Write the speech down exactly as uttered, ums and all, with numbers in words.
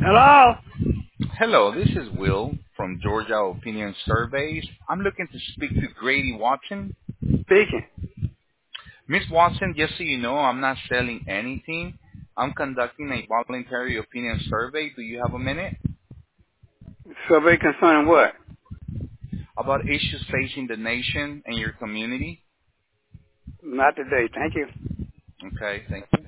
Hello? Hello, this is Will from Georgia Opinion Surveys. I'm looking to speak to Grady Watson. Speaking. Miss Watson, just so you know, I'm not selling anything. I'm conducting a voluntary opinion survey. Do you have a minute? Survey concerning what? About issues facing the nation and your community? Not today. Thank you. Okay, thank you.